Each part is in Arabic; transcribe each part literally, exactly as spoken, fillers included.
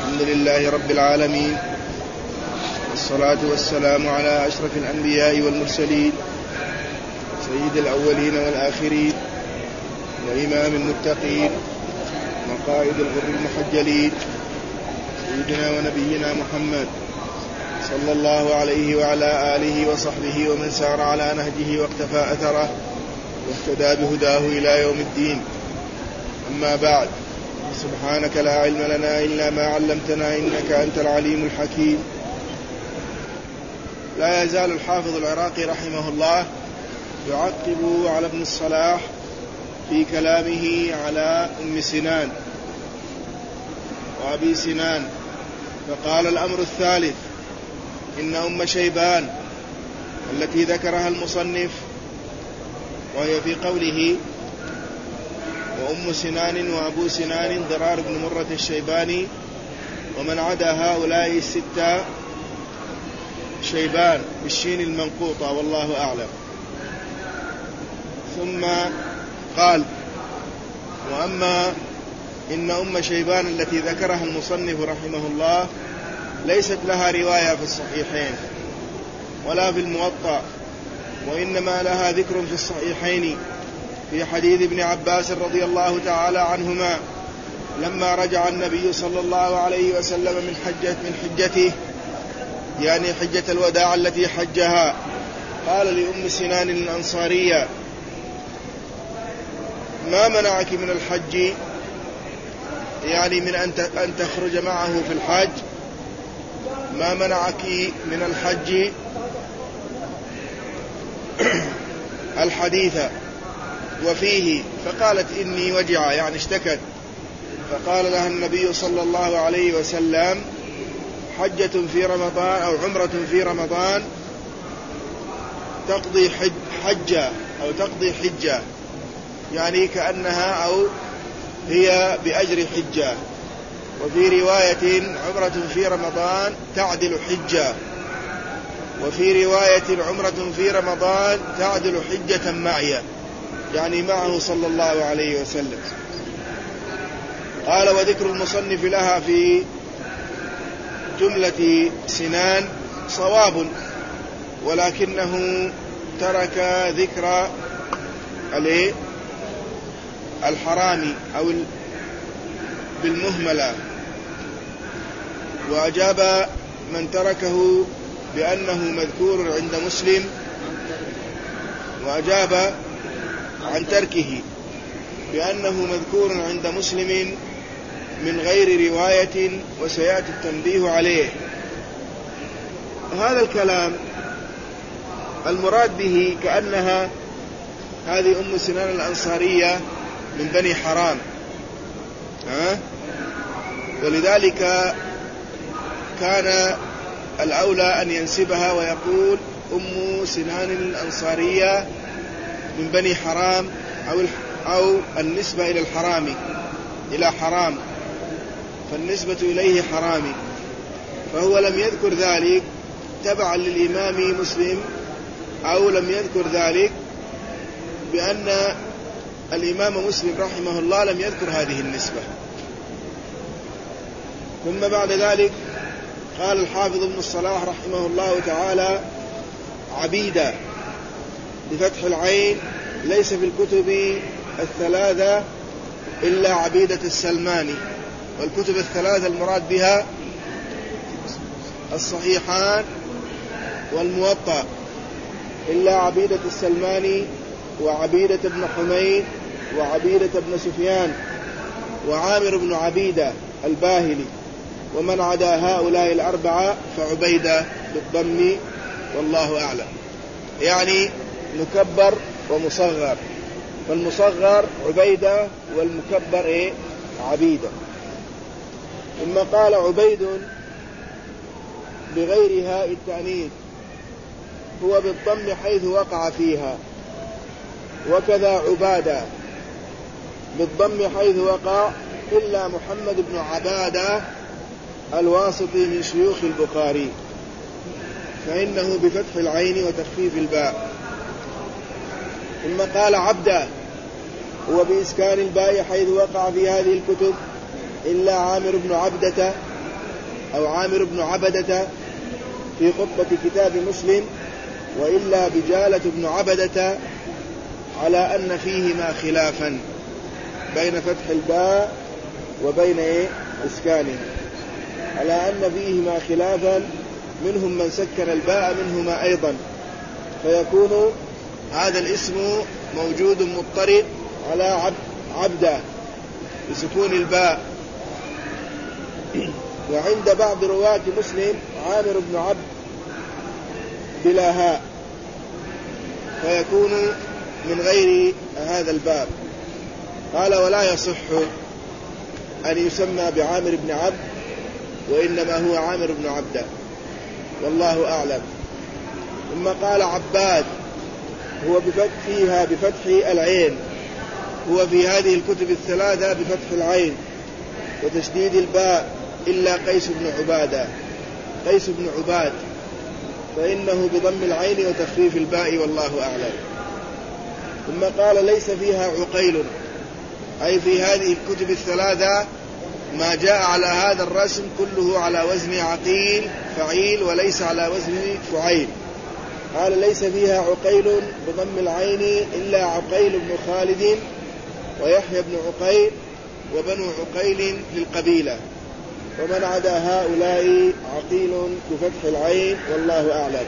الحمد لله رب العالمين، والصلاة والسلام على أشرف الأنبياء والمرسلين، سيد الأولين والآخرين، وإمام المتقين، وقائد الغر المحجلين، سيدنا ونبينا محمد صلى الله عليه وعلى آله وصحبه ومن سار على نهجه واقتفى أثره واهتدى بهداه إلى يوم الدين. أما بعد، سبحانك لا علم لنا إلا ما علمتنا إنك أنت العليم الحكيم. لا يزال الحافظ العراقي رحمه الله يعقب على ابن الصلاح في كلامه على أم سنان وأبي سنان، فقال: الأمر الثالث إن أم شيبان التي ذكرها المصنف، وهي في قوله: وأم سنان وأبو سنان ضرار بن مرة الشيباني، ومن عدا هؤلاء الستة شيبان بالشين المنقوطة، والله أعلم. ثم قال: وأما إن أم شيبان التي ذكرها المصنف رحمه الله ليست لها رواية في الصحيحين ولا في الموطأ، وإنما لها ذكر في الصحيحين في حديث ابن عباس رضي الله تعالى عنهما لما رجع النبي صلى الله عليه وسلم من حجة من حجته، يعني حجة الوداع التي حجها، قال لأم سنان الأنصارية: ما منعك من الحج، يعني من أن تخرج معه في الحج، ما منعك من الحج الحديث وفيه؟ فقالت: إني وجع، يعني اشتكت. فقال لها النبي صلى الله عليه وسلم: حجة في رمضان أو عمرة في رمضان تقضي حج حجة أو تقضي حجة، يعني كأنها أو هي بأجر حجة. وفي رواية: عمرة في رمضان تعدل حجة. وفي رواية: عمرة في رمضان تعدل حجة معي، يعني معه صلى الله عليه وسلم. قال: وذكر المصنف لها في جملة سنان صواب، ولكنه ترك ذكر الحرام أو بالمهملة، وأجاب من تركه بأنه مذكور عند مسلم، وأجاب عن تركه بأنه مذكور عند مسلم من غير رواية، وسيأتي التنبيه عليه. هذا الكلام المراد به كأنها هذه أم سنان الأنصارية من بني حرام، ها؟ ولذلك كان الأولى أن ينسبها ويقول: أم سنان الأنصارية من بني حرام، أو أو النسبة إلى الحرام، إلى حرام، فالنسبة إليه حرامي. فهو لم يذكر ذلك تبعا للإمام مسلم، أو لم يذكر ذلك بأن الإمام مسلم رحمه الله لم يذكر هذه النسبة. ثم بعد ذلك قال الحافظ ابن الصلاح رحمه الله تعالى: عبيدة بفتح العين، ليس في الكتب الثلاثة إلا عبيدة السلماني، والكتب الثلاثة المراد بها الصحيحان والموطأ، إلا عبيدة السلماني وعبيدة بن حميد وعبيدة بن سفيان وعامر بن عبيدة الباهلي، ومن عدا هؤلاء الأربعة فعبيدة بالضم، والله أعلم. يعني مكبر ومصغر، فالمصغر عبيدة والمكبر إيه؟ عبيدة. ثم قال: عبيد بغير هاء التأنيث هو بالضم حيث وقع فيها، وكذا عبادة بالضم حيث وقع، إلا محمد بن عبادة الواسطي من شيوخ البخاري، فإنه بفتح العين وتخفيف الباء. ثم قال: عبده هو بإسكان الباء حيث وقع في هذه الكتب، إلا عامر بن عبدة أو عامر بن عبدة في خطبة كتاب مسلم، وإلا بجالة بن عبدة، على أن فيهما خلافا بين فتح الباء وبين إيه؟ إسكانه، على أن فيهما خلافا، منهم من سكن الباء منهما أيضا، فيكون هذا الاسم موجود مضطرد على عبد عبده بسكون الباء. وعند بعض رواة مسلم عامر بن عبد بلا هاء، فيكون من غير هذا الباب. قال ولا يصح أن يسمى بعامر بن عبد، وإنما هو عامر بن عبده، والله أعلم. ثم قال عباد، هو بفتح فيها بفتح العين، هو في هذه الكتب الثلاثة بفتح العين وتشديد الباء، إلا قيس بن عبادة، قيس بن عباد، فإنه بضم العين وتخفيف الباء، والله أعلم. ثم قال ليس فيها عقيل، أي في هذه الكتب الثلاثة ما جاء على هذا الرسم كله على وزن عقيل فعيل، وليس على وزن فعيل. قال ليس فيها عقيل بضم العين إلا عقيل بن خالد ويحيى بن عقيل وبنو عقيل للقبيلة، ومن عدا هؤلاء عقيل بفتح العين، والله أعلم.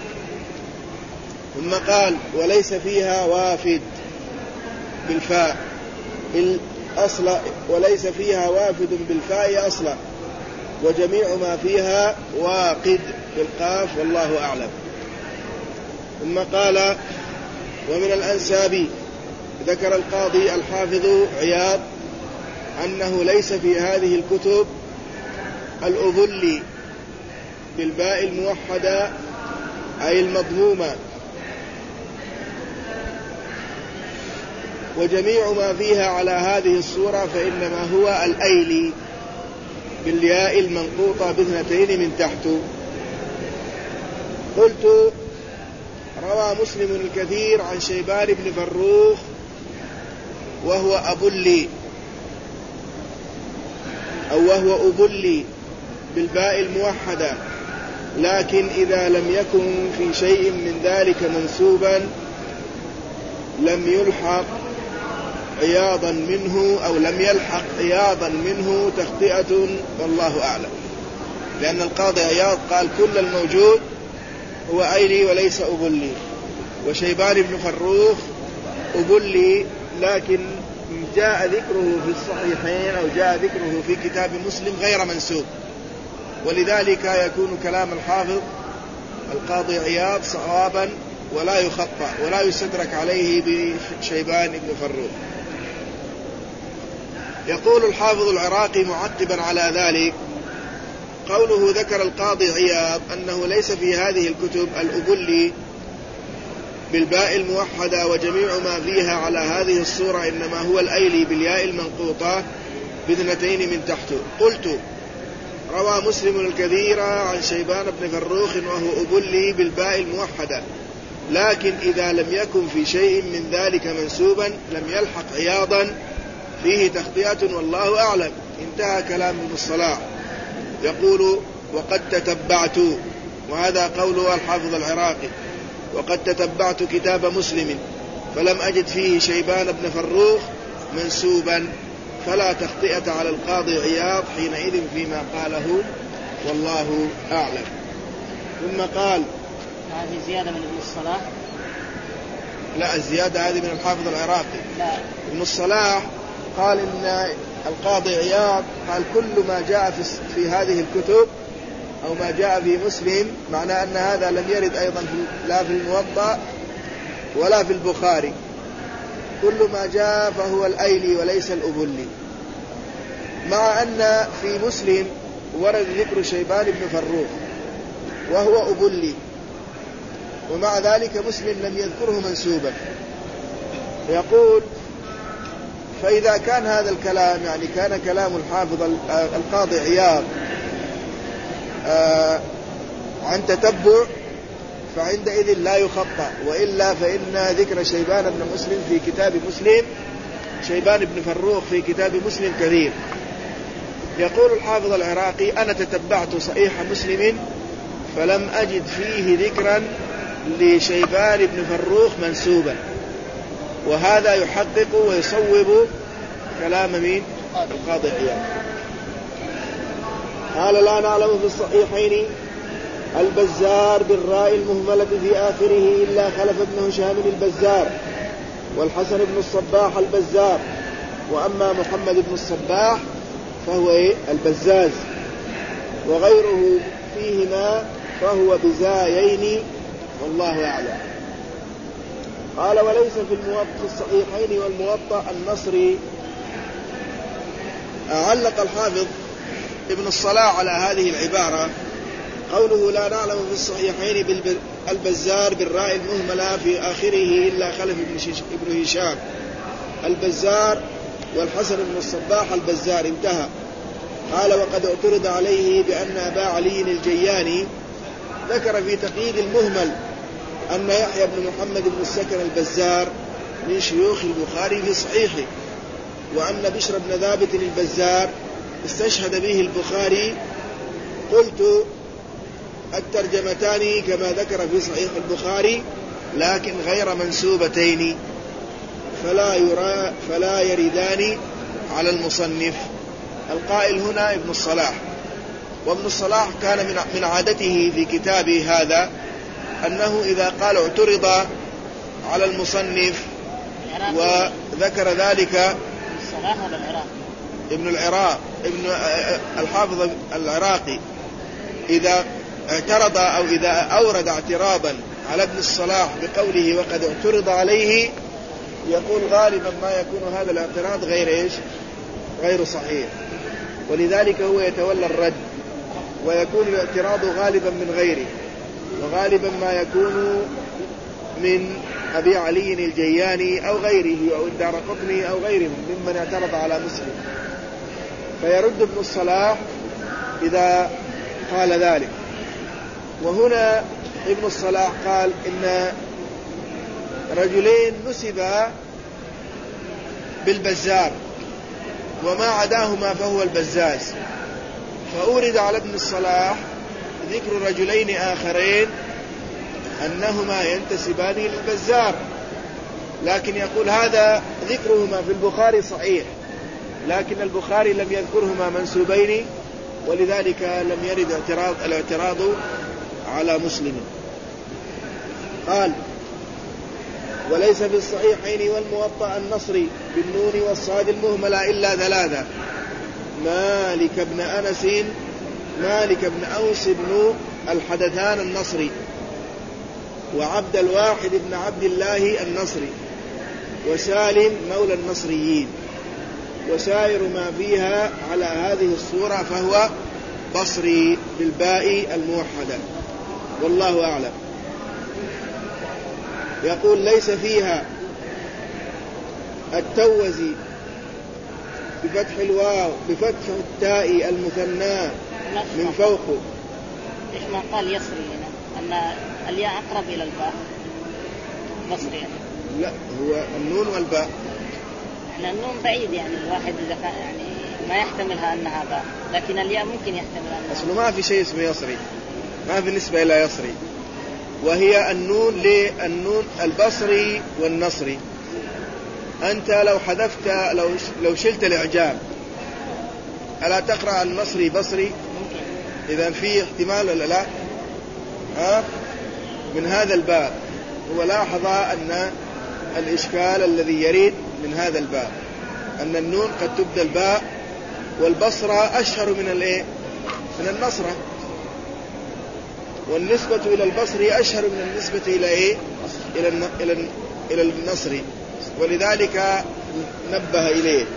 ثم قال وليس فيها وافد بالفاء الأصل، وليس فيها وافد بالفاء أصلا، وجميع ما فيها واقد بالقاف، والله أعلم. ثم قال ومن الأنساب ذكر القاضي الحافظ عياض أنه ليس في هذه الكتب الأذل بالباء الموحدة أي المضمومة، وجميع ما فيها على هذه الصورة فإنما هو الأيلي بالياء المنقوطة باثنتين من تحت. قلت روى مسلم الكثير عن شيبان بن فروخ وهو أبلي أو وهو أبلي بالباء الموحدة، لكن إذا لم يكن في شيء من ذلك منسوبا لم يلحق عياضا منه أو لم يلحق عياضا منه تخطئة، والله أعلم. لأن القاضي عياض قال كل الموجود هو أيلي وليس أبلي، وشيبان بن فروخ أبلي، لكن جاء ذكره في الصحيحين أو جاء ذكره في كتاب مسلم غير منسوب، ولذلك يكون كلام الحافظ القاضي عياض صوابا ولا يخطأ ولا يستدرك عليه بشيبان بن فروخ. يقول الحافظ العراقي معقبا على ذلك قوله ذكر القاضي عياض أنه ليس في هذه الكتب الأبلي بالباء الموحدة وجميع ما فيها على هذه الصورة، إنما هو الأيلي بالياء المنقوطة باثنتين من تحته. قلت روى مسلم الكثير عن شيبان بن فروخ وهو أبلي بالباء الموحدة، لكن إذا لم يكن في شيء من ذلك منسوبا لم يلحق عياضا فيه تخطئة، والله أعلم. انتهى كلام ابن الصلاح. يقول وقد تتبعت، وهذا قوله الحافظ العراقي، وقد تتبعت كتاب مسلم فلم أجد فيه شيبان بن فروخ منسوبا، فلا تخطئة على القاضي عياض حينئذ فيما قاله، والله أعلم. ثم قال هذه زيادة من ابن الصلاح؟ لا، الزيادة هذه من الحافظ العراقي. لا. ابن الصلاح قال إن القاضي عياض قال كل ما جاء في, في هذه الكتب أو ما جاء في مسلم، معناه أن هذا لم يرد أيضا في لا في الموطأ ولا في البخاري، كل ما جاء فهو الأيلي وليس الأبلي، مع أن في مسلم ورد ذكر شيبان بن فروخ وهو أبلي، ومع ذلك مسلم لم يذكره منسوبا. يقول فإذا كان هذا الكلام يعني كان كلام الحافظ القاضي عياض آه عن تتبع فعندئذ لا يخطأ، وإلا فإن ذكر شيبان بن مسلم في كتاب مسلم شيبان بن فروخ في كتاب مسلم كثير. يقول الحافظ العراقي: أنا تتبعت صحيح مسلم فلم أجد فيه ذكرا لشيبان بن فروخ منسوبا، وهذا يحقق ويصوب كلام مين؟ القاضي عياض. قال: لا نعلم في الصحيحين البزار بالراء المهملة في آخره إلا خلف بن هشام البزار والحسن بن الصباح البزار، وأما محمد بن الصباح فهو إيه؟ البزاز، وغيره فيهما فهو بزايين والله أعلم. قال: وليس في الموطأ في الصحيحين والموطأ النصري. علق الحافظ ابن الصلاح على هذه العبارة قوله: لا نعلم في الصحيحين بالبزار بالراء المهملة في آخره إلا خلف ابن هشام البزار والحسن بن الصباح البزار، انتهى. قال: وقد اعترض عليه بأن أبا علي الجياني ذكر في تقييد المهمل أن يحيى بن محمد بن السكن البزار من شيوخ البخاري في صحيحه، وأن بشر بن ثابت البزار استشهد به البخاري. قلت: الترجمتان كما ذكر في صحيح البخاري لكن غير منسوبتين، فلا يرى فلا يردان على المصنف. القائل هنا ابن الصلاح، وابن الصلاح كان من من عادته في كتابه هذا أنه إذا قال اعترض على المصنف وذكر ذلك ابن العراق ابن الحافظ العراقي إذا اعترض أو إذا أورد اعتراضا على ابن الصلاح بقوله وقد اعترض عليه، يقول غالبا ما يكون هذا الاعتراض غير إيش؟ غير صحيح، ولذلك هو يتولى الرد، ويكون الاعتراض غالبا من غيره، وغالبا ما يكون من أبي علي الجياني أو غيره أو الدارقطني أو غيرهم ممن اعترض على مسلم، فيرد ابن الصلاح إذا قال ذلك. وهنا ابن الصلاح قال إن رجلين نسبا بالبزار وما عداهما فهو البزاز، فأورد على ابن الصلاح ذكر رجلين آخرين أنهما ينتسبان للبزار، لكن يقول هذا ذكرهما في البخاري صحيح، لكن البخاري لم يذكرهما منسوبين، ولذلك لم يرد اعتراض الاعتراض على مسلم. قال: وليس في الصحيحين والموطأ النصري بالنون والصاد المهملة إلا ثلاثة: مالك بن أنس، مالك بن أوس بن الحدثان النصري، وعبد الواحد بن عبد الله النصري، وسالم مولى النصريين. وسائر ما فيها على هذه الصورة فهو بصري بالباء الموحدة والله أعلم. يقول: ليس فيها التوزي بفتح الواو بفتح التاء المثنى من فوقه. إيش ما قال يصري هنا؟ أن الياء أقرب إلى الباء بصري يعني. لا، هو النون والباء. احنا النون بعيد يعني الواحد إذا يعني ما يحتملها أنها باء، لكن الياء ممكن يحتملها أنها. أصله ما في شيء اسمه يصري، ما في نسبة إلى يصري، وهي النون للنون البصري والنصري. أنت لو حذفت لو لو شلت الإعجام ألا تقرأ النصري بصري؟ إذا في احتمال ولا لا؟ ها؟ من هذا الباب هو لاحظ أن الإشكال الذي يريد من هذا الباب أن النون قد تبدل باء، والبصرة أشهر من الإيه؟ من النصرة، والنسبة إلى البصري أشهر من النسبة إلى إيه؟ إلى إلى إلى النصري، ولذلك نبه إليه.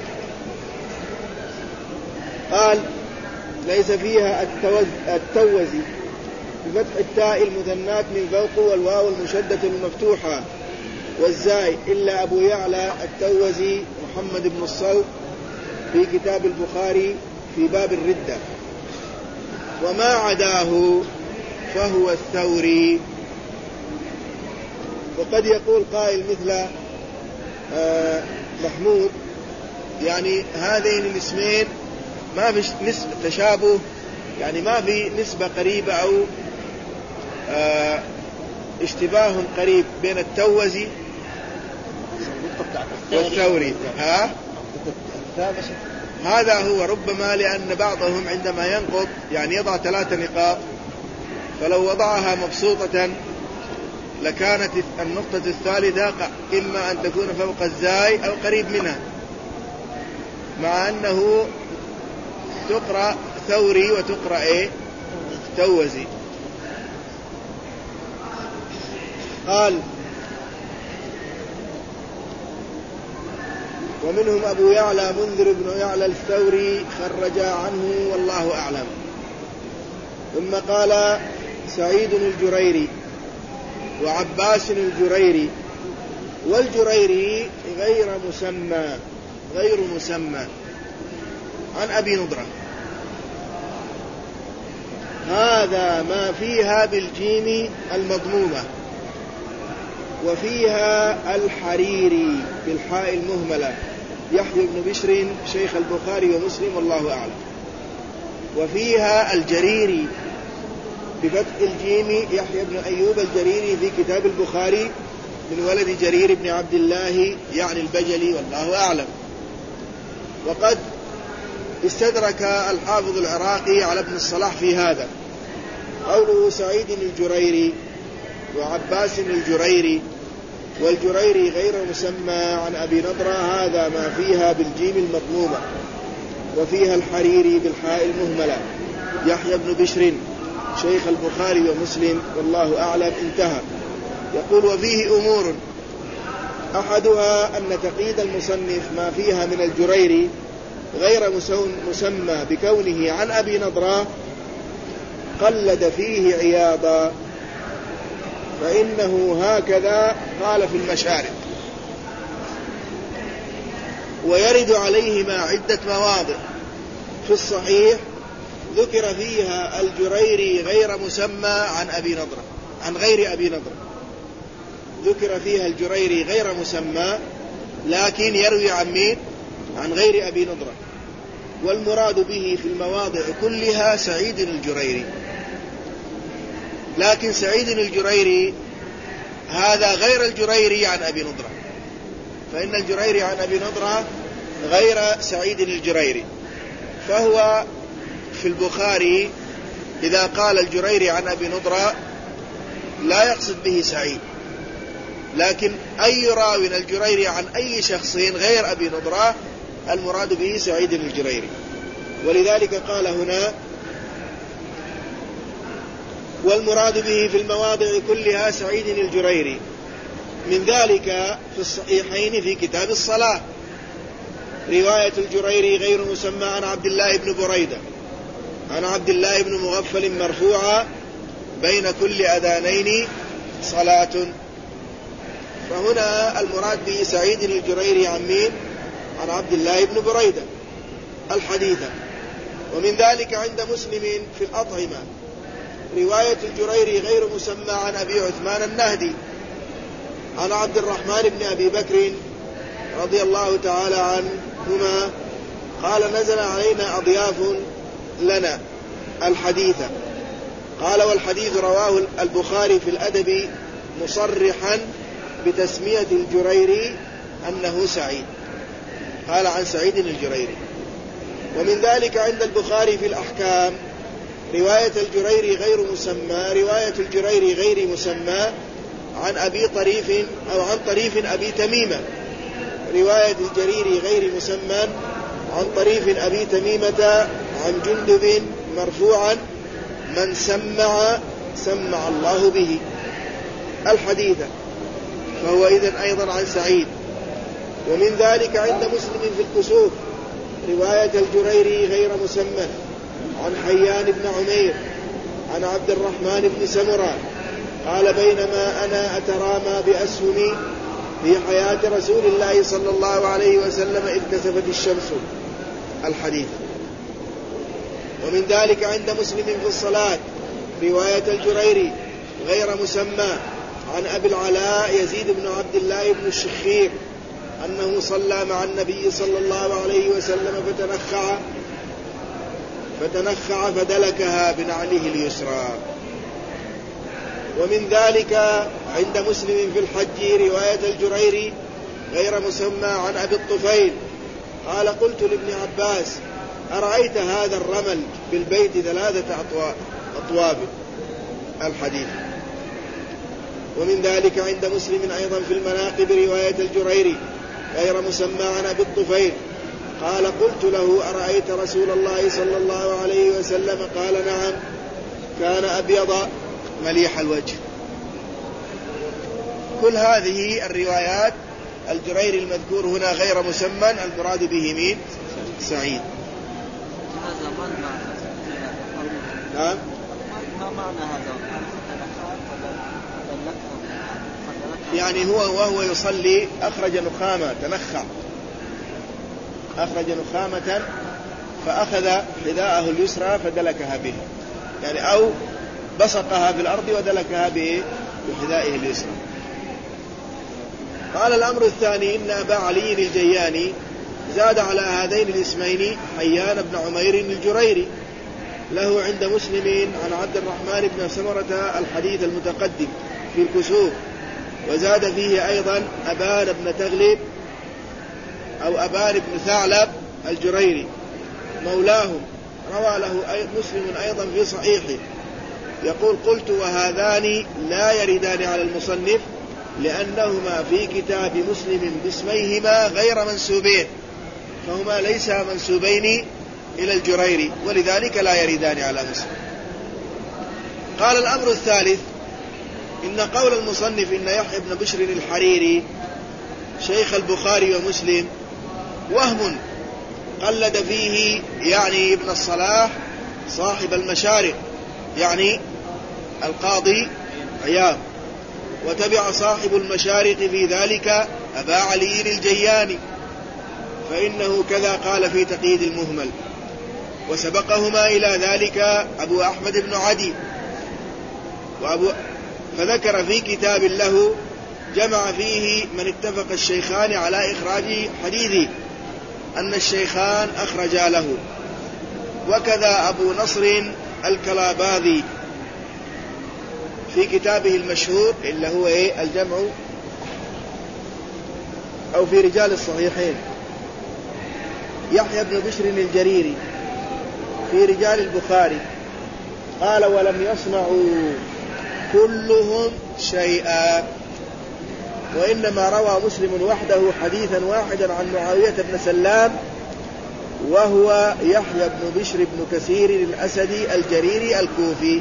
قال: ليس فيها التوز التوزي بفتح التاء المثنات من فوق والواو المشدة المفتوحة والزاي إلا أبو يعلى التوزي محمد بن الصلب في كتاب البخاري في باب الردة، وما عداه فهو الثوري. وقد يقول قائل مثل محمود يعني هذين الاسمين ما في نسبة تشابه، يعني ما في نسبة قريبة أو آه اشتباه قريب بين التوزي والثوري. ها؟ هذا هو ربما لأن بعضهم عندما ينقض يعني يضع ثلاثة نقاط، فلو وضعها مبسوطة لكانت النقطة الثالثة إما أن تكون فوق الزاي أو قريب منها، مع أنه تقرأ ثوري وتقرأ إيه؟ توزي. قال ومنهم أبو يعلى منذر بن يعلى الثوري خرج عنه والله أعلم. ثم قال سعيد الجريري وعباس الجريري، والجريري غير مسمى غير مسمى عن أبي نضرة، هذا ما فيها بالجيم المضمومة، وفيها الحريري بالحاء المهملة يحيى بن بشر شيخ البخاري ومسلم والله أعلم، وفيها الجريري بفتح الجيم يحيى بن أيوب الجريري في كتاب البخاري من ولد جرير بن عبد الله يعني البجلي والله أعلم. وقد استدرك الحافظ العراقي على ابن الصلاح في هذا، قوله سعيد الجريري وعباس الجريري والجريري غير مسمى عن أبي نضرة، هذا ما فيها بالجيم المضمومة، وفيها الحريري بالحاء المهملة يحيى بن بشر شيخ البخاري ومسلم والله أعلم. انتهى. يقول وفيه أمور، أحدها أن تقييد المصنف ما فيها من الجريري غير مسمى بكونه عن أبي نضرة قلد فيه عياضا، فإنه هكذا قال في المشارق، ويرد عليهما عدة مواضع في الصحيح ذكر فيها الجريري غير مسمى عن أبي نضرة عن غير أبي نضرة، ذكر فيها الجريري غير مسمى لكن يروي عن مين؟ عن غير أبي نضرة، والمراد به في المواضع كلها سعيد الجريري، لكن سعيد الجريري هذا غير الجريري عن أبي نضرة، فإن الجريري عن أبي نضرة غير سعيد الجريري، فهو في البخاري إذا قال الجريري عن أبي نضرة لا يقصد به سعيد، لكن أي راوي الجريري عن أي شخص غير أبي نضرة المراد به سعيد الجريري. ولذلك قال هنا والمراد به في المواضع كلها سعيد الجريري، من ذلك في الصحيحين في كتاب الصلاة رواية الجريري غير مسمى عن عبد الله بن بريدة عن عبد الله بن مغفل مرفوعة بين كل أذانين صلاة، فهنا المراد به سعيد الجريري عن مين؟ عن عبد الله بن بريدة الحديث. ومن ذلك عند مسلم في الأطعمة رواية الجريري غير مسمى عن أبي عثمان النهدي عن عبد الرحمن بن أبي بكر رضي الله تعالى عنهما قال نزل علينا أضياف لنا الحديث، قال والحديث رواه البخاري في الأدب مصرحا بتسمية الجريري أنه سعيد، قال عن سعيد الجريري. ومن ذلك عند البخاري في الأحكام رواية الجريري غير مسمى رواية الجريري غير مسمى عن أبي طريف أو عن طريف أبي تميمة، رواية الجريري غير مسمى عن طريف أبي تميمة عن جندب مرفوعا من سمع سمع الله به الحديث، فهو إذن أيضا عن سعيد. ومن ذلك عند مسلم في الكسوف رواية الجريري غير مسمى عن حيان بن عمير عن عبد الرحمن بن سمرة قال بينما أنا أترامى بأسهمي في حياة رسول الله صلى الله عليه وسلم إذ كسفت الشمس الحديث. ومن ذلك عند مسلم في الصلاة رواية الجريري غير مسمى عن أبي العلاء يزيد بن عبد الله بن الشخير أنه صلى مع النبي صلى الله عليه وسلم فتنخع فتنخع فدلكها بنعله اليسرى. ومن ذلك عند مسلم في الحج رواية الجريري غير مسمى عن أبي الطفيل قال قلت لابن عباس أرأيت هذا الرمل بالبيت ثلاثة أطواب الحديث. ومن ذلك عند مسلم أيضا في المناقب رواية الجريري غير مسمى عن أبي الطفيل قال قلت له أرأيت رسول الله صلى الله عليه وسلم قال نعم كان أبيض مليح الوجه. كل هذه الروايات الجريري المذكور هنا غير مسمى المراد به مين؟ سعيد. نعم. ما معنى هذا؟ يعني هو وهو يصلي أخرج نخامة تنخع أخرج نخامة فأخذ حذاءه اليسرى فدلكها به، يعني أو بصقها في الأرض ودلكها بحذائه اليسرى. قال الأمر الثاني إن أبا علي الجياني زاد على هذين الاسمين حيان بن عمير الجريري له عند مسلم عن عبد الرحمن بن سمرة الحديث المتقدم في الكسوف، وزاد فيه أيضا أبان بن تغلب أو أبان بن ثعلب الجريري مولاهم، روى له مسلم أيضا في صحيحه يقول قلت وهذان لا يردان على المصنف لأنهما في كتاب مسلم باسميهما غير منسوبين، فهما ليس منسوبين إلى الجريري ولذلك لا يردان على مسلم. قال الأمر الثالث إن قول المصنف إن يحيى بن بشر الحريري شيخ البخاري ومسلم وهم قلد فيه يعني ابن الصلاح صاحب المشارق يعني القاضي عياض، وتبع صاحب المشارق في ذلك أبا علي الجياني فإنه كذا قال في تقييد المهمل، وسبقهما إلى ذلك أبو أحمد بن عدي وأبو فذكر في كتاب له جمع فيه من اتفق الشيخان على إخراج حديثه أن الشيخان أخرجا له، وكذا أبو نصر الكلاباذي في كتابه المشهور اللي هو إيه الجمع أو في رجال الصحيحين يحيى بن بشر الجريري في رجال البخاري قال ولم يصنعوا كلهم شيئا، وإنما روى مسلم وحده حديثا واحدا عن معاوية بن سلام وهو يحيى بن بشر بن كثير الأسدي الجريري الكوفي.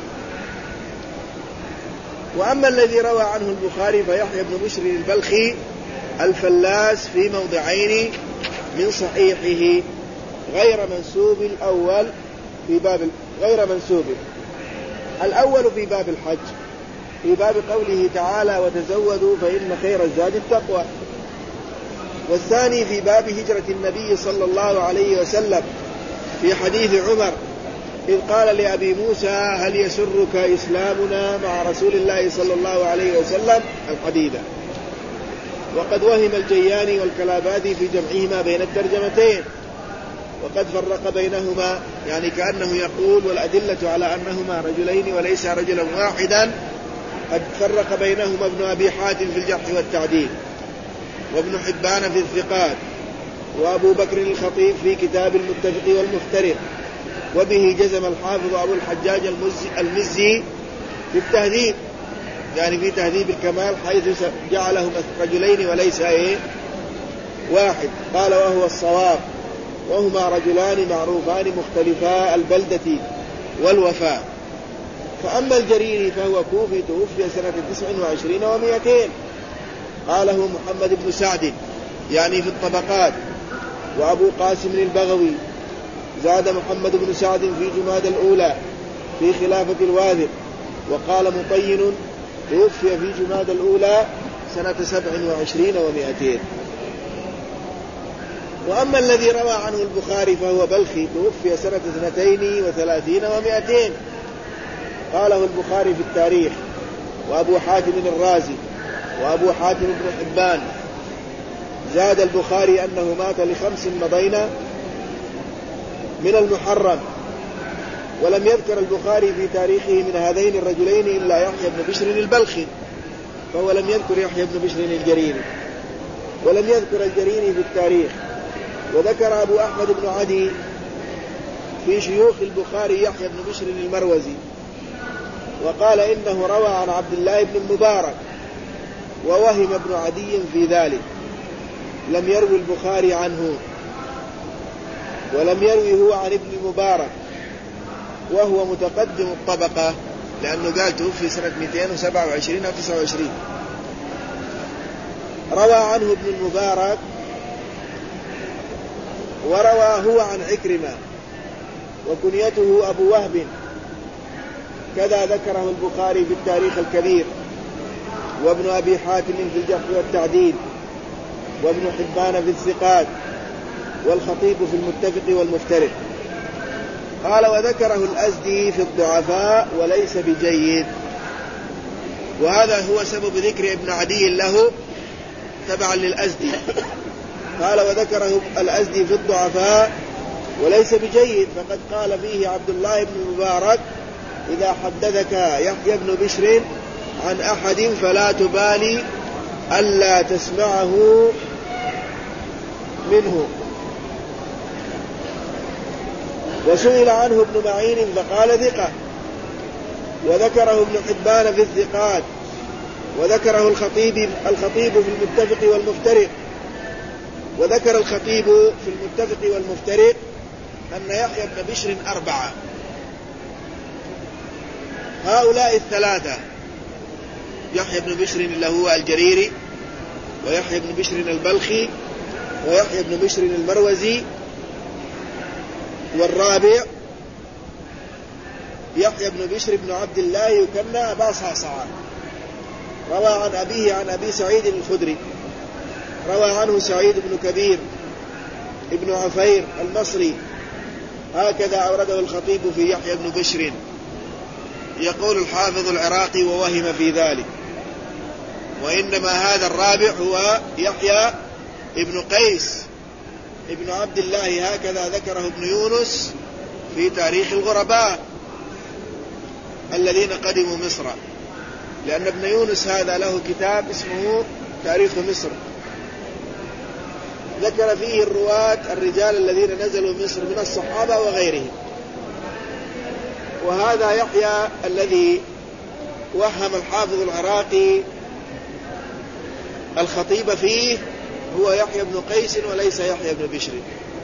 وأما الذي روى عنه البخاري فيحيى بن بشر البلخي الفلاس في موضعين من صحيحه غير منسوب الأول في باب غير منسوب الأول في باب الحج في باب قوله تعالى وتزودوا فإن خير الزاد التقوى، والثاني في باب هجرة النبي صلى الله عليه وسلم في حديث عمر إذ قال لأبي موسى هل يسرك إسلامنا مع رسول الله صلى الله عليه وسلم الحديثة. وقد وهم الجياني والكلاباذي في جمعهما بين الترجمتين وقد فرق بينهما، يعني كأنه يقول والأدلة على أنهما رجلين وليس رجلا واحدا قد فرق بينهما ابن أبي حاتم في الجرح والتعديل وابن حبان في الثقات وأبو بكر الخطيب في كتاب المتفق والمفترق، وبه جزم الحافظ أبو الحجاج المزي في التهذيب يعني في تهذيب الكمال حيث جعلهم رجلين وليس ايه واحد. قال وهو الصواب وهما رجلان معروفان مختلفا البلدة والوفاء. فأما الجريري فهو كوفي توفي سنة تسع وعشرين ومئتين قاله محمد بن سعد يعني في الطبقات، وأبو قاسم البغوي زاد محمد بن سعد في جماد الأولى في خلافة الواذر، وقال مطين توفي في جماد الأولى سنة سبع وعشرين ومئتين. وأما الذي روى عنه البخاري فهو بلخي توفي سنة اثنتين وثلاثين ومئتين قاله البخاري في التاريخ وأبو حاتم الرازي وأبو حاتم بن حبان. زاد البخاري أنه مات لخمس مضينا من المحرم ولم يذكر البخاري في تاريخه من هذين الرجلين إلا يحيى بن بشر البلخي، فهو لم يذكر يحيى بن بشر الجريري، ولم يذكر الجريري في التاريخ. وذكر أبو أحمد بن عدي في شيوخ البخاري يحيى بن بشر المروزي، وقال إنه روى عن عبد الله بن المبارك، ووهم ابن عدي في ذلك، لم يروي البخاري عنه، ولم يروي هو عن ابن المبارك، وهو متقدم الطبقة، لأنه قال توفي سنة مئتين وسبعة وعشرين أو تسعة وعشرين. روى عنه ابن المبارك، وروى هو عن عكرمة، وكنيته أبو وهب، كذا ذكره البخاري في التاريخ الكبير، وابن أبي حاتم في الجرح والتعديل، وابن حبان في الثقات، والخطيب في المتفق والمفترق. قال وذكره الأزدي في الضعفاء وليس بجيد، وهذا هو سبب ذكر ابن عدي له تبعا للأزدي. قال وذكره الأزدي في الضعفاء وليس بجيد، فقد قال فيه عبد الله بن المبارك إذا حدثك يحيى بن بشر عن أحد فلا تبالي ألا تسمعه منه. وسئل عنه ابن معين فقال ثقة، وذكره ابن حبان في الثقات، وذكره الخطيب الخطيب في المتفق والمفترق. وذكر الخطيب في المتفق والمفترق أن يحيى بن بشر أربعة، هؤلاء الثلاثة: يحيى بن بشر اللي هو الجريري، ويحيى بن بشر البلخي، ويحيى بن بشر المروزي، والرابع يحيى بن بشر بن عبد الله يكنى أبا صعصعة، روى عن أبيه عن أبي سعيد الخدري، روى عنه سعيد بن كبير ابن عفير المصري، هكذا أورده الخطيب في يحيى بن بشر. يقول الحافظ العراقي ووهم في ذلك، وإنما هذا الرابع هو يحيى ابن قيس ابن عبد الله، هكذا ذكره ابن يونس في تاريخ الغرباء الذين قدموا مصر، لأن ابن يونس هذا له كتاب اسمه تاريخ مصر، ذكر فيه الرواة الرجال الذين نزلوا مصر من الصحابة وغيرهم. وهذا يحيى الذي وهم الحافظ العراقي الخطيب فيه هو يحيى بن قيس وليس يحيى بن بشر.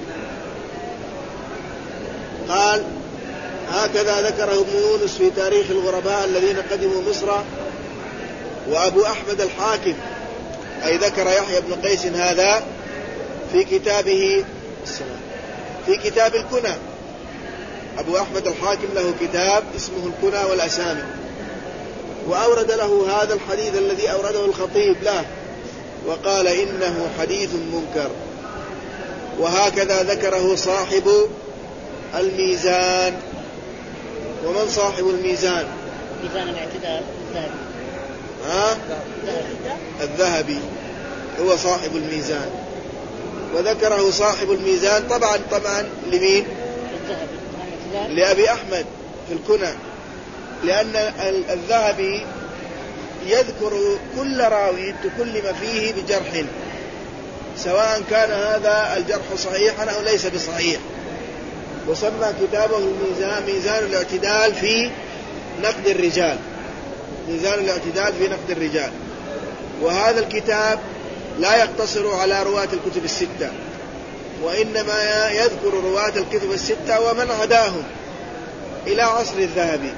قال هكذا ذكره ابن يونس في تاريخ الغرباء الذين قدموا مصر، وأبو أحمد الحاكم أي ذكر يحيى بن قيس هذا في كتابه في كتاب الكنى. أبو أحمد الحاكم له كتاب اسمه الكنى والأسامي، وأورد له هذا الحديث الذي أورده الخطيب له، وقال إنه حديث منكر. وهكذا ذكره صاحب الميزان. ومن صاحب الميزان؟ ميزان الاعتدال الذهبي. ها؟ الذهبي هو صاحب الميزان، وذكره صاحب الميزان طبعا طبعا لمين؟ لأبي أحمد في الكنى، لأن الذهبي يذكر كل راوي تكلم فيه بجرح، سواء كان هذا الجرح صحيحا أو ليس بصحيح، وسمى كتابه الميزان ميزان الاعتدال في نقد الرجال، ميزان الاعتدال في نقد الرجال. وهذا الكتاب لا يقتصر على رواة الكتب الستة، وإنما يذكر رواة الكتب الستة ومن عداهم إلى عصر الذهبي،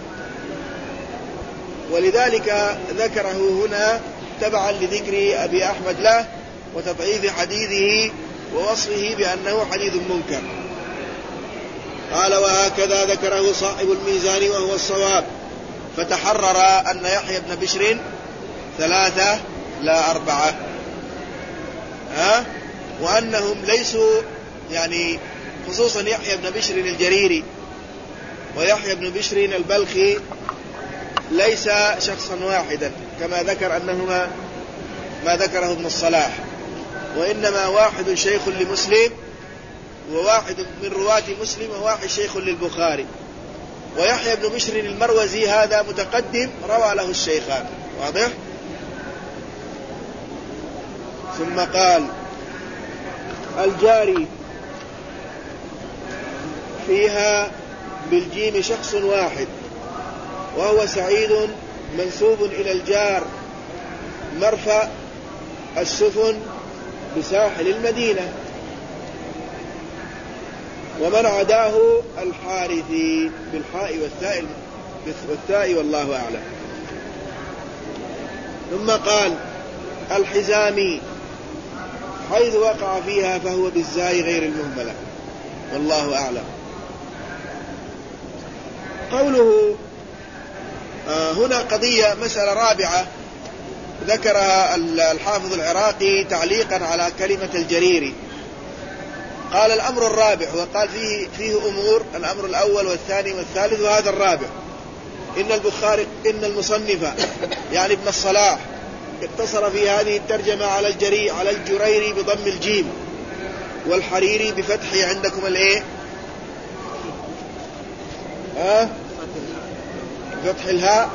ولذلك ذكره هنا تبعا لذكر أبي أحمد له وتضعيف حديثه ووصفه بأنه حديث منكر. قال وهكذا ذكره صاحب الميزان وهو الصواب، فتحرر أن يحيى بن بشر ثلاثة لا أربعة، ها؟ وأنهم ليسوا يعني خصوصا يحيى بن بشر الجريري ويحيى بن بشر البلخي ليس شخصا واحدا كما ذكر أنهما ما ذكره ابن الصلاح، وإنما واحد شيخ لمسلم، وواحد من رواة مسلم، وواحد شيخ للبخاري، ويحيى بن بشر المروزي هذا متقدم روى له الشيخان. واضح؟ ثم قال الجاري فيها بالجيم شخص واحد وهو سعيد منسوب إلى الجار مرفأ السفن بساحل المدينة، ومن عداه الحارثي بالحاء والثاء والثاء والله أعلم. ثم قال الحزامي حيث وقع فيها فهو بالزاي غير المهملة والله أعلم. قوله آه هنا قضية مسألة رابعة ذكرها الحافظ العراقي تعليقا على كلمة الجريري. قال الأمر الرابع، وقال فيه, فيه أمور، الأمر الأول والثاني والثالث وهذا الرابع. إن البخاري إن المصنف يعني ابن الصلاح اقتصر في هذه الترجمة على الجري على الجريري بضم الجيم والحريري بفتحه. عندكم الايه؟ ها؟ بفتح الهاء،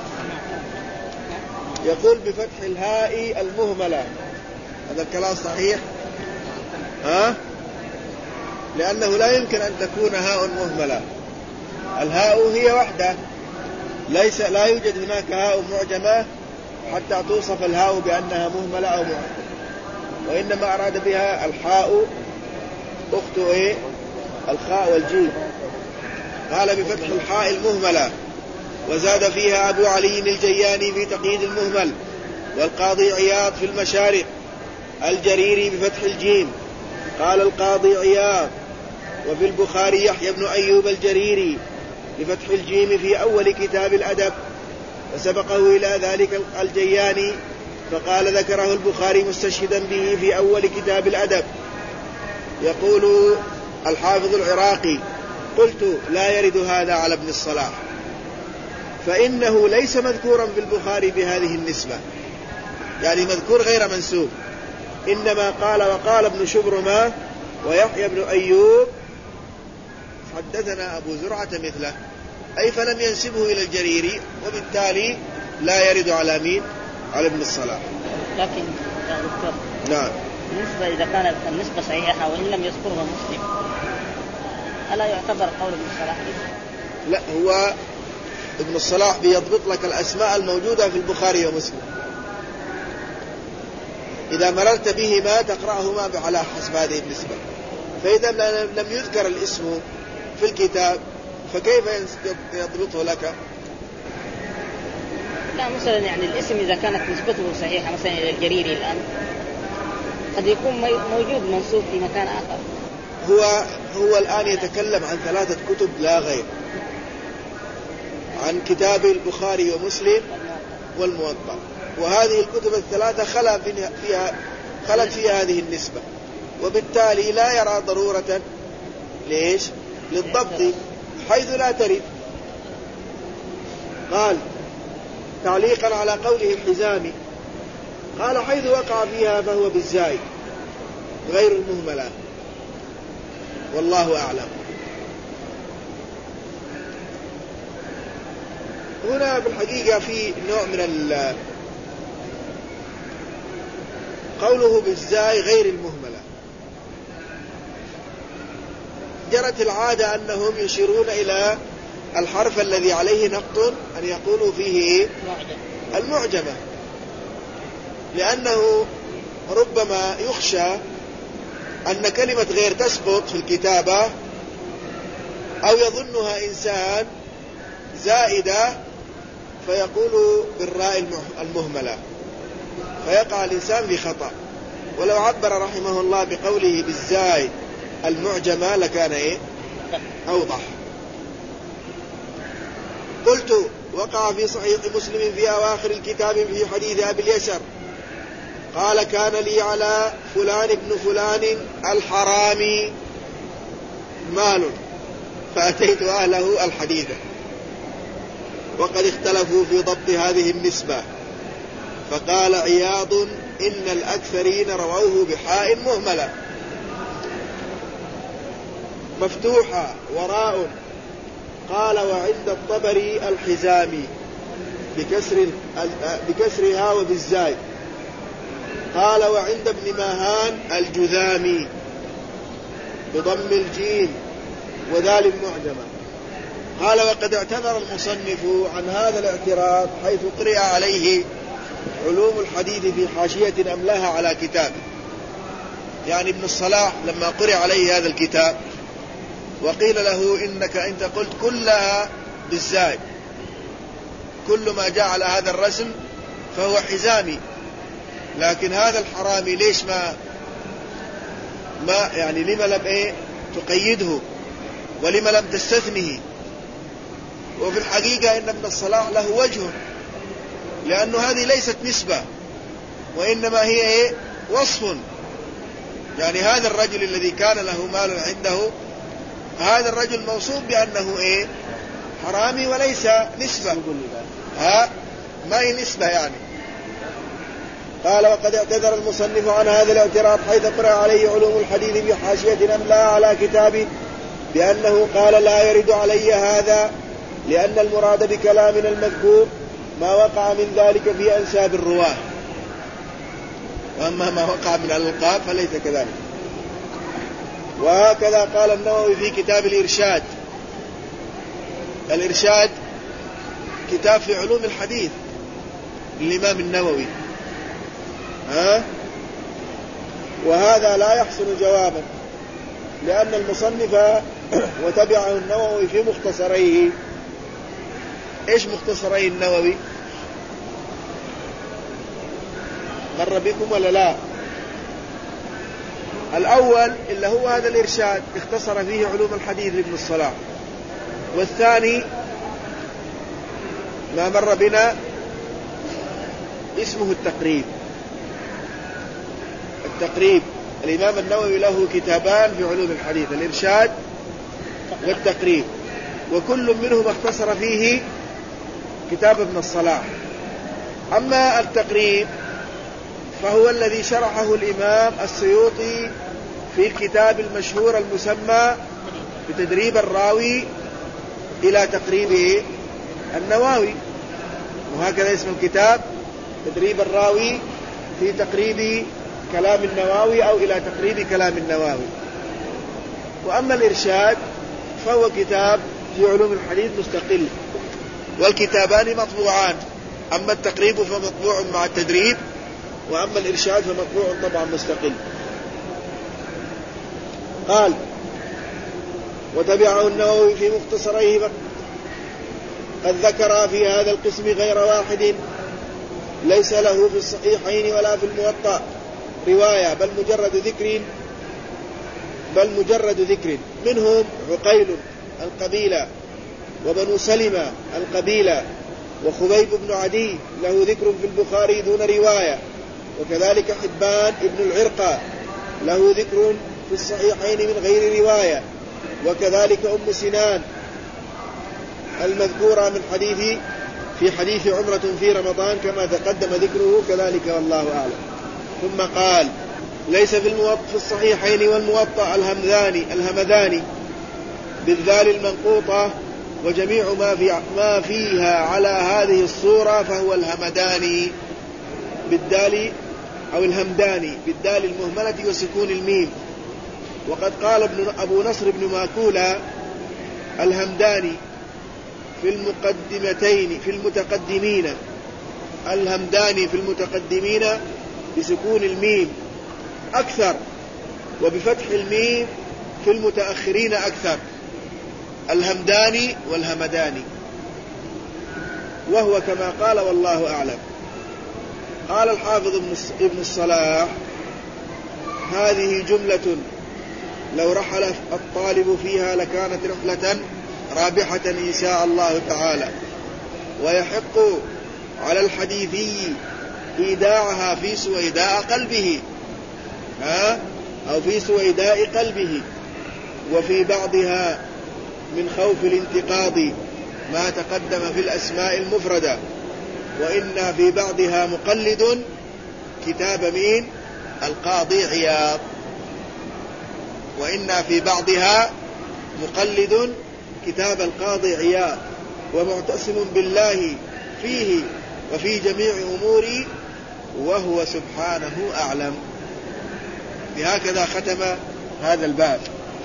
يقول بفتح الهاء المهملة. هذا الكلام صحيح؟ ها؟ لأنه لا يمكن أن تكون هاء مهملة. الهاء هي وحده، ليس لا يوجد هناك هاء معجمة حتى توصف الهاء بأنها مهملة أو معجمة، وإنما أراد بها الحاء أخت إيه؟ الخاء والجيم. قال بفتح الحاء المهملة. وزاد فيها أبو علي الجياني في تقييد المهمل، والقاضي عياض في المشارق الجريري بفتح الجيم. قال القاضي عياض وفي البخاري يحيى بن أيوب الجريري بفتح الجيم في أول كتاب الأدب، وسبقه إلى ذلك الجياني فقال ذكره البخاري مستشهدا به في أول كتاب الأدب. يقول الحافظ العراقي قلت لا يرد هذا على ابن الصلاح، فإنه ليس مذكورا في البخاري بهذه النسبة، يعني مذكور غير منسوب، إنما قال وقال ابن شبرمة ويحيى بن أيوب حدثنا أبو زرعة مثله، أي فلم ينسبه إلى الجريري، وبالتالي لا يرد على مين؟ على ابن الصلاح. لكن يا دكتور نعم بالنسبة إذا كانت النسبة صحيحة وإن لم يذكرها مسلم ألا يعتبر قول ابن الصلاح؟ لا، هو ابن الصلاح بيضبط لك الأسماء الموجودة في البخاري ومسلم، إذا مررت بهما تقرأهما على حسب هذه النسبة. فإذا لم يذكر الاسم في الكتاب فكيف يضبطه لك؟ لا مثلا يعني الاسم إذا كانت نسبته صحيحة مثلا إلى الجريري الآن قد يكون موجود منصوب في مكان آخر. هو هو الآن يتكلم عن ثلاثة كتب لا غير، عن كتاب البخاري ومسلم والموطأ، وهذه الكتب الثلاثة خلا فيها خلت فيها هذه النسبة، وبالتالي لا يرى ضرورة ليش؟ للضبط حيث لا ترد. قال تعليقا على قوله الحزامي قال حيث وقع فيها فهو بالزاي غير المهملة والله أعلم. هنا بالحقيقة في نوع من ال قوله بالزاي غير المهملة، جرت العادة أنهم يشيرون إلى الحرف الذي عليه نقط أن يقولوا فيه المعجمة، لأنه ربما يخشى أن كلمة غير تسقط في الكتابة أو يظنها إنسان زائدة فيقول بالراء المهملة فيقع الإنسان في خطأ. ولو عبر رحمه الله بقوله بالزاي المعجمة لكان إيه؟ أوضح. قلت وقع في صحيح مسلم في أواخر الكتاب في حديث أبي اليسر قال كان لي على فلان ابن فلان الحرامي مال فأتيت أهله الحديث، وقد اختلفوا في ضبط هذه النسبة. فقال عياض إن الأكثرين رووه بحاء مهملة مفتوحة وراء قال وعند الطبري الحزامي بكسر بكسرها وبالزاي. قال وعند ابن ماهان الجذامي بضم الجيم وذال المعجمة. قال وقد اعتذر المصنف عن هذا الاعتراض حيث قرئ عليه علوم الحديث في حاشية أملاها على كتابه. يعني ابن الصلاح لما قرئ عليه هذا الكتاب وقيل له إنك أنت قلت كلها بالزاي، كل ما جاء على هذا الرسم فهو حزامي، لكن هذا الحرامي ليش ما ما يعني لما لم ايه تقيده ولما لم تستثنه؟ وفي الحقيقة إن ابن الصلاح له وجه، لأنه هذه ليست نسبة وإنما هي ايه وصف. يعني هذا الرجل الذي كان له مال عنده، هذا الرجل موصوف بأنه ايه حرامي وليس نسبة، ها ما هي نسبة يعني. قال وقد اعتذر المصنف عن هذا الاعتراض حيث قرأ عليه علوم الحديث بحاشية أملاها على كتابه بأنه قال لا يرد علي هذا، لأن المراد بكلامنا المذكور ما وقع من ذلك في أنساب الرواه، وأما ما وقع من الألقاب فليس كذلك. وهكذا قال النووي في كتاب الإرشاد. الإرشاد كتاب في علوم الحديث للإمام النووي، ها؟ وهذا لا يحسن جوابا، لأن المصنف وتبعه النووي في مختصريه. إيش مختصري النووي؟ مر بكم ولا لا؟ الأول اللي هو هذا الإرشاد اختصر فيه علوم الحديث لابن الصلاح، والثاني ما مر بنا اسمه التقريب. التقريب الإمام النووي له كتابان في علوم الحديث، الإرشاد والتقريب، وكل منهم اختصر فيه كتاب ابن الصلاح. أما التقريب فهو الذي شرحه الإمام السيوطي في الكتاب المشهور المسمى بتدريب الراوي إلى تقريب النووي، وهكذا اسم الكتاب تدريب الراوي في تقريب كلام النووي أو إلى تقريب كلام النووي. وأما الإرشاد فهو كتاب في علوم الحديث مستقل، والكتابان مطبوعان، أما التقريب فمطبوع مع التدريب، وأما الإرشاد فمطبوع طبعا مستقل. قال وتبعه النووي في مختصريه قد ذكر في هذا القسم غير واحد ليس له في الصحيحين ولا في الموطأ رواية، بل مجرد ذكر بل مجرد ذكر منهم عقيل القبيلة، وبنو سلمة القبيلة، وخبيب بن عدي له ذكر في البخاري دون رواية، وكذلك حبان ابن العرقة له ذكر في الصحيحين من غير رواية، وكذلك أم سنان المذكورة من حديث في حديث عمرة في رمضان كما تقدم ذكره كذلك والله أعلم. ثم قال ليس في الموطأ في الصحيحين والموطأ الهمذاني الهمذاني بالذال المنقوطة، وجميع ما في ما فيها على هذه الصورة فهو الهمداني بالدال أو الهمداني بالدال المهملة وسكون الميم. وقد قال ابن أبو نصر بن ماكولة الهمداني في المقدمتين في المتقدمين، الهمداني في المتقدمين بسكون الميم أكثر، وبفتح الميم في المتأخرين أكثر، الهمداني والهمداني، وهو كما قال والله أعلم. قال الحافظ ابن الصلاح هذه جملة لو رحل الطالب فيها لكانت رحلة رابحة إن شاء الله تعالى، ويحق على الحديثي إيداعها في سويداء قلبه، ها أو في سويداء قلبه، وفي بعضها من خوف الانتقاض ما تقدم في الأسماء المفردة، وإن في بعضها مقلد كتاب مين القاضي عياض، وإن في بعضها مقلد كتاب القاضي عياض ومعتصم بالله فيه وفي جميع أموري وهو سبحانه أعلم. بهكذا ختم هذا الباب،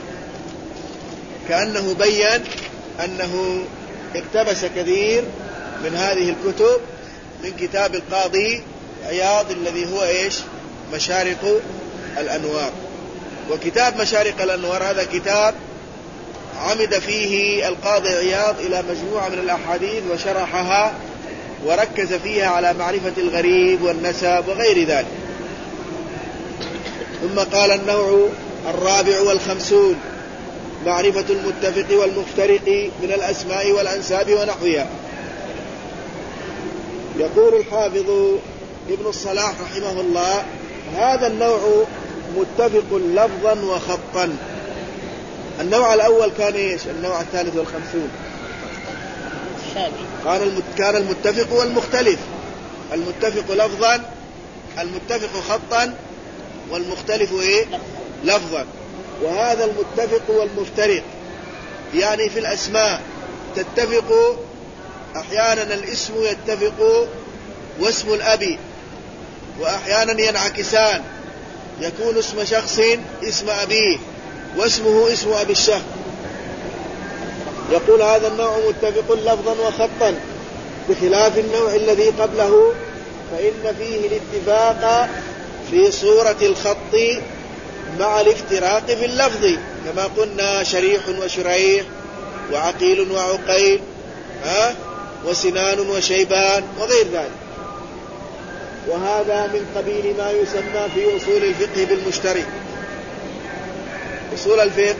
كأنه بيّن أنه اقتبس كثير من هذه الكتب من كتاب القاضي عياض الذي هو إيش؟ مشارق الأنوار. وكتاب مشارق الأنوار هذا كتاب عمد فيه القاضي عياض إلى مجموعة من الأحاديث وشرحها وركز فيها على معرفة الغريب والنسب وغير ذلك. ثم قال النوع الرابع والخمسون معرفة المتفق والمفترق من الأسماء والأنساب ونحوها. يقول الحافظ ابن الصلاح رحمه الله: هذا النوع متفق لفظا وخطا. النوع الأول كان إيش؟ النوع الثالث والخمسون كان المتفق والمختلف. المتفق لفظا، المتفق خطا، والمختلف إيه؟ لفظا. وهذا المتفق والمفترق يعني في الأسماء تتفق أحيانا الاسم يتفق واسم الأب، وأحيانا ينعكسان، يكون اسم شخص اسم أبيه واسمه اسم أبي الشخص. يقول هذا النوع متفق لفظا وخطا بخلاف النوع الذي قبله، فإن فيه الاتفاق في صورة الخط مع الافتراق في اللفظ، كما قلنا شريح وشريح وعقيل وعقيل ها وسنان وشيبان وغير ذلك. وهذا من قبيل ما يسمى في أصول الفقه بالمشترك. أصول الفقه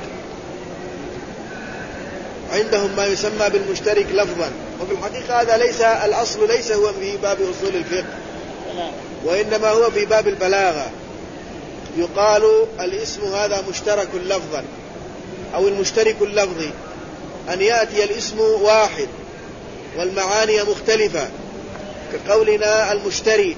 عندهم ما يسمى بالمشترك لفظا، وفي الحقيقة هذا ليس الأصل، ليس هو في باب أصول الفقه، وإنما هو في باب البلاغة. يقال الاسم هذا مشترك لفظا أو المشترك اللفظي، أن يأتي الاسم واحد والمعاني مختلفة، كقولنا المشتري.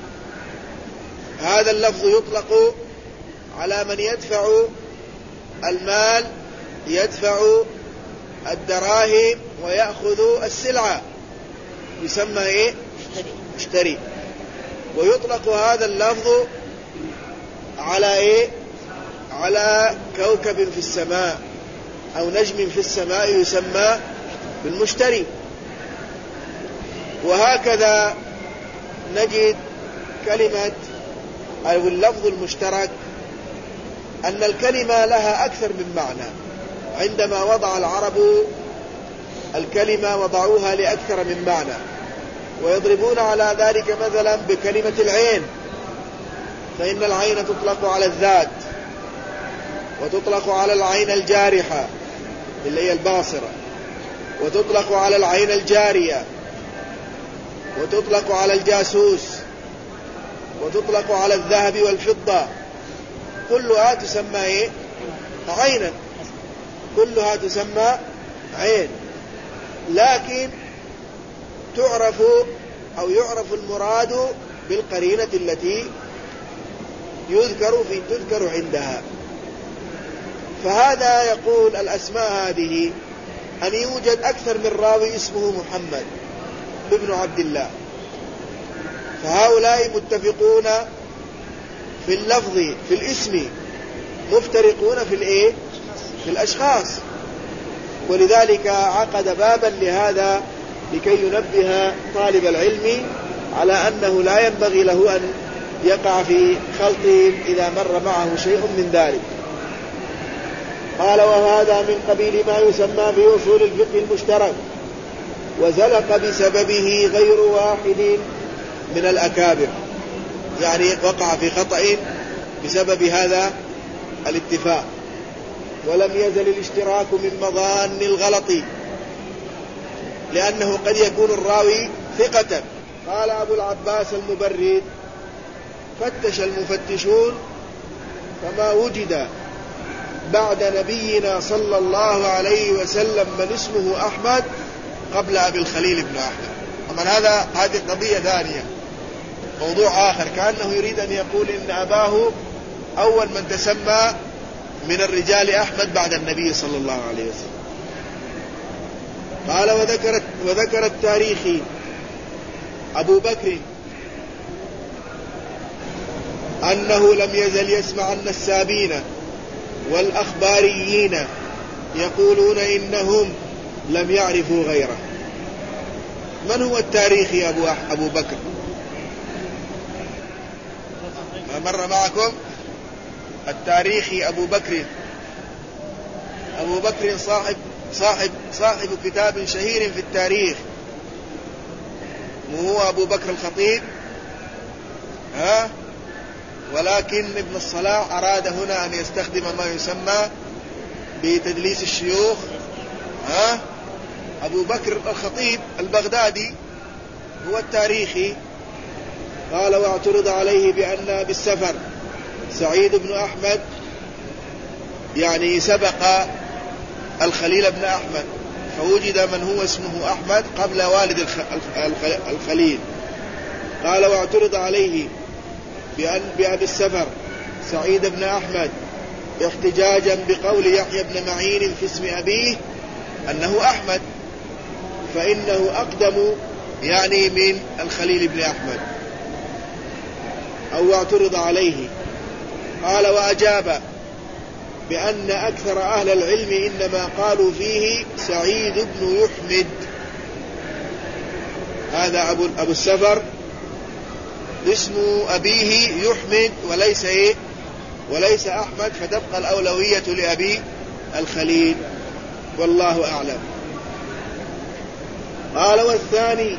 هذا اللفظ يطلق على من يدفع المال، يدفع الدراهم ويأخذ السلعة، يسمى إيه؟ مشتري. ويطلق هذا اللفظ على إيه؟ على كوكب في السماء أو نجم في السماء يسمى بالمشتري. وهكذا نجد كلمة أو اللفظ المشترك أن الكلمة لها أكثر من معنى. عندما وضع العرب الكلمة وضعوها لأكثر من معنى، ويضربون على ذلك مثلا بكلمة العين، فإن العين تطلق على الذات، وتطلق على العين الجارحة اللي هي الباصرة، وتطلق على العين الجارية، وتطلق على الجاسوس، وتطلق على الذهب والفضة. كلها تسمى إيه؟ عينا، كلها تسمى عين. لكن تعرف أو يعرف المراد بالقرينة التي يذكر في تذكر عندها. فهذا يقول الأسماء هذه أن يوجد أكثر من راوي اسمه محمد ابن عبد الله، فهؤلاء متفقون في اللفظ في الاسم، مفترقون في الايه؟ في الأشخاص. ولذلك عقد بابا لهذا لكي ينبه طالب العلم على أنه لا ينبغي له أن يقع في خلطهم إذا مر معه شيء من ذلك. قال: وهذا من قبيل ما يسمى في أصول الفقه المشترك، وزلق بسببه غير واحد من الأكابر، يعني وقع في خطأ بسبب هذا الاتفاق. ولم يزل الاشتراك من مظان الغلط، لأنه قد يكون الراوي ثقة. قال أبو العباس المبرد: فتش المفتشون فما وجد بعد نبينا صلى الله عليه وسلم من اسمه أحمد قبل أبي الخليل بن أحمد. طبعا هذا هذه قضية ثانية، موضوع آخر، كأنه يريد أن يقول إن أباه أول من تسمى من الرجال أحمد بعد النبي صلى الله عليه وسلم. قال وذكر, وذكر التاريخي أبو بكر أنه لم يزل يسمع النسابين والأخباريين يقولون إنهم لم يعرفوا غيره. من هو التاريخي أبو, أبو بكر؟ ما مر معكم التاريخي أبو بكر؟ أبو بكر صاحب, صاحب, صاحب كتاب شهير في التاريخ، وهو أبو بكر الخطيب، ها؟ ولكن ابن الصلاح أراد هنا أن يستخدم ما يسمى بتدليس الشيوخ. ها؟ أبو بكر الخطيب البغدادي هو التاريخي. قال واعترض عليه بأن بالسفر سعيد بن أحمد يعني سبق الخليل بن أحمد، فوجد من هو اسمه أحمد قبل والد الخليل. قال واعترض عليه بأن بأبي السفر سعيد بن أحمد احتجاجا بقول يحيى بن معين في اسم أبيه أنه أحمد، فإنه أقدم يعني من الخليل بن أحمد. أو اعترض عليه. قال وأجاب بأن أكثر أهل العلم إنما قالوا فيه سعيد بن يحمد. هذا أبو, أبو السفر اسم أبيه يحمد وليس إيه؟ وليس أحمد، فتبقى الأولوية لأبي الخليل، والله أعلم. قال والثاني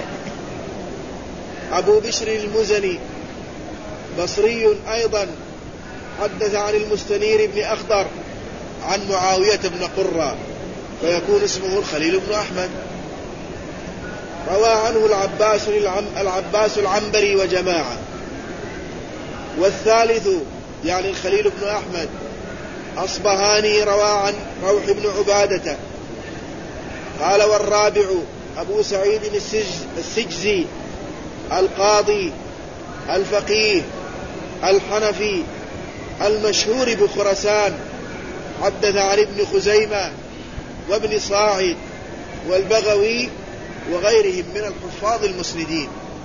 أبو بشر المزني بصري أيضا، حدث عن المستنير بن أخضر عن معاوية بن قرة، فيكون اسمه الخليل بن أحمد. روى عنه العباس, العباس العنبري وجماعة. والثالث يعني الخليل بن أحمد أصبهاني، روى عن روح بن عبادة. قال والرابع أبو سعيد السجزي القاضي الفقيه الحنفي المشهور بخراسان، حدث عن ابن خزيمة وابن صاعد والبغوي وغيرهم من الحفاظ المسندين.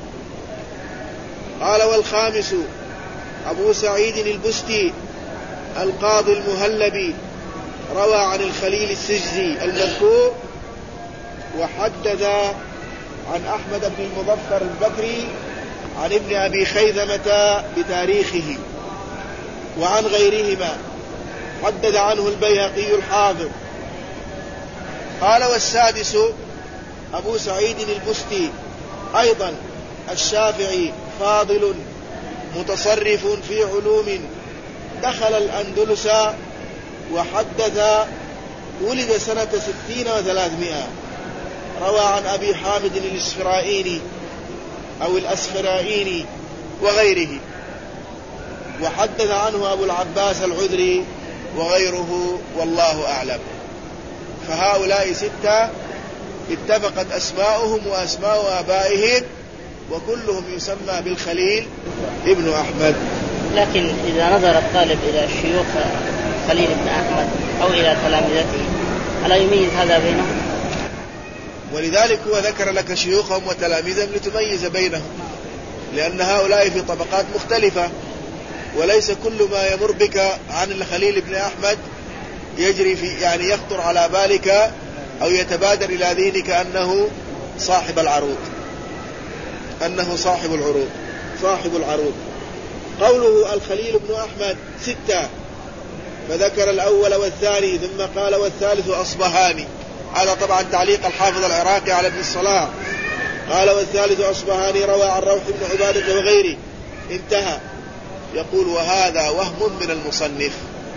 قال والخامس أبو سعيد البستي القاضي المهلبي، روى عن الخليل السجزي المذكور، وحدث عن أحمد بن المظفر البكري عن ابن أبي خيثمة بتاريخه وعن غيرهما، حدث عنه البيهقي الحافظ. قال والسادس أبو سعيد البستي أيضا الشافعي، فاضل متصرف في علوم، دخل الأندلس وحدث، ولد سنة ستين وثلاثمائة، روى عن أبي حامد الإسفرائيني أو الأسفرائيني وغيره، وحدث عنه أبو العباس العذري وغيره، والله أعلم. فهؤلاء ستة اتفقت أسماؤهم وأسماء آبائهم، وكلهم يسمى بالخليل ابن أحمد. لكن إذا نظر الطالب إلى شيوخ خليل بن أحمد أو إلى تلامذته ألا يميز هذا بينهم؟ ولذلك هو ذكر لك شيوخهم وتلاميذهم لتميز بينهم، لأن هؤلاء في طبقات مختلفة، وليس كل ما يمر بك عن الخليل بن أحمد يجري في يعني يخطر على بالك أو يتبادر إلى ذهنك أنه صاحب العروض، أنه صاحب العروض صاحب العروض. قوله الخليل بن أحمد ستة، فذكر الأول والثاني، ثم قال والثالث أصبهاني. هذا طبعا تعليق الحافظ العراقي على ابن الصلاح. قال والثالث أصبهاني، روى عن روح بن عبادة وغيره، انتهى. يقول وهذا وهم من المصنف،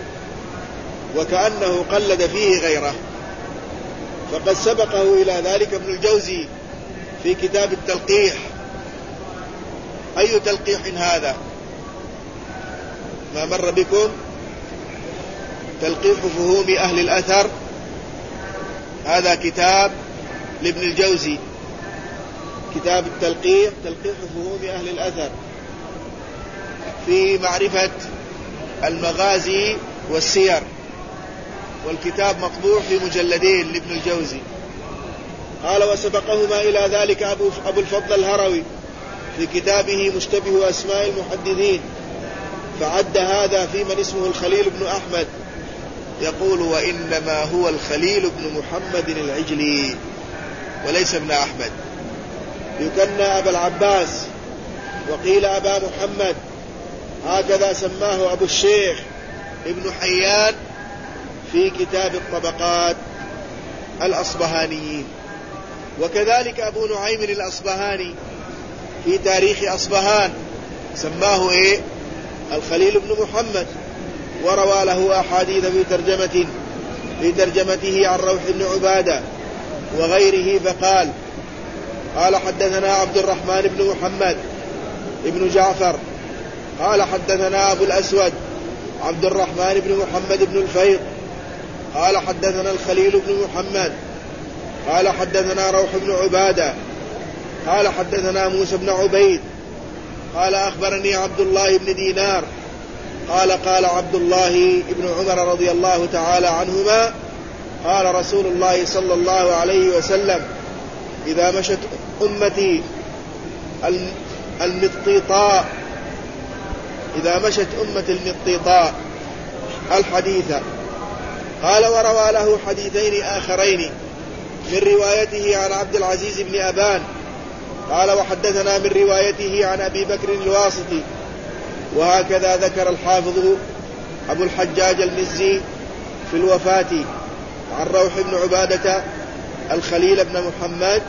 وكأنه قلد فيه غيره، فقد سبقه إلى ذلك ابن الجوزي في كتاب التلقيح. أي تلقيح هذا؟ ما مر بكم؟ تلقيح فهوم أهل الأثر، هذا كتاب لابن الجوزي، كتاب التلقيح، تلقيح فهوم أهل الأثر في معرفة المغازي والسير، والكتاب مطبوع في مجلدين لابن الجوزي. قال وسبقهما إلى ذلك أبو, أبو الفضل الهروي في كتابه مشتبه أسماء المحدثين، فعد هذا في من اسمه الخليل بن أحمد، يقول وإنما هو الخليل بن محمد العجلي وليس ابن أحمد، يكنى أبا العباس وقيل أبا محمد، هكذا سماه أبو الشيخ ابن حيان في كتاب الطبقات الأصبهانيين. وكذلك أبو نعيم الأصبهاني في تاريخ أصبهان سماه إيه؟ الخليل بن محمد، وروى له أحاديث في ترجمة في ترجمته عن روح بن عبادة وغيره، فقال قال حدثنا عبد الرحمن بن محمد ابن جعفر قال حدثنا أبو الأسود عبد الرحمن بن محمد بن الفيض قال حدثنا الخليل بن محمد قال حدثنا روح بن عبادة قال حدثنا موسى بن عبيد قال أخبرني عبد الله بن دينار قال قال عبد الله بن عمر رضي الله تعالى عنهما قال رسول الله صلى الله عليه وسلم إذا مشت أمتي المطيطاء إذا مشت أمة المطيطاء الحديثة. قال وروى له حديثين آخرين من روايته عن عبد العزيز بن أبان قال وحدثنا من روايته عن أبي بكر الواسطي، وهكذا ذكر الحافظ أبو الحجاج المزي في الوفاة عن روح بن عبادة الخليل بن محمد،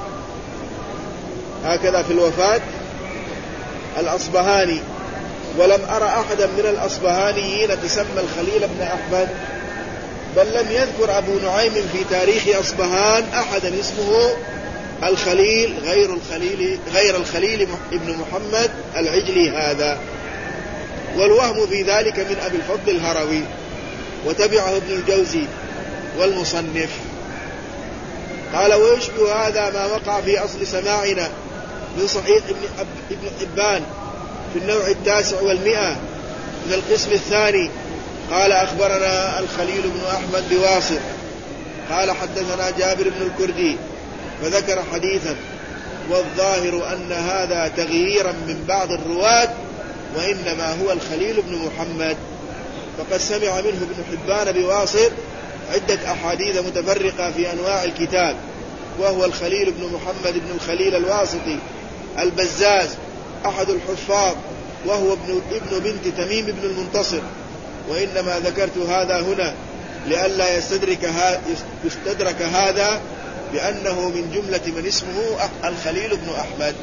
هكذا في الوفاة الأصبهاني، ولم أرى أحدا من الأصبهانيين تسمى الخليل بن أحمد، بل لم يذكر أبو نعيم في تاريخ أصبهان أحدا اسمه الخليل غير الخليل غير الخليل ابن محمد العجلي هذا، والوهم في ذلك من أبي الفضل الهروي، وتبعه ابن الجوزي والمصنف. قال ويشبه هذا ما وقع في أصل سماعنا من صحيح ابن حبان في النوع التاسع والمئة من القسم الثاني قال أخبرنا الخليل بن أحمد بواسط قال حدثنا جابر بن الكردي فذكر حديثا، والظاهر أن هذا تغييرا من بعض الرواة، وإنما هو الخليل بن محمد، فقد سمع منه ابن حبان بواسط عدة أحاديث متفرقة في أنواع الكتاب، وهو الخليل بن محمد بن الخليل الواسطي البزاز أحد الحفاظ، وهو ابن, ابن بنت تميم بن المنتصر. وإنما ذكرت هذا هنا لئلا يستدرك, ها يستدرك هذا بأنه من جملة من اسمه الخليل بن أحمد.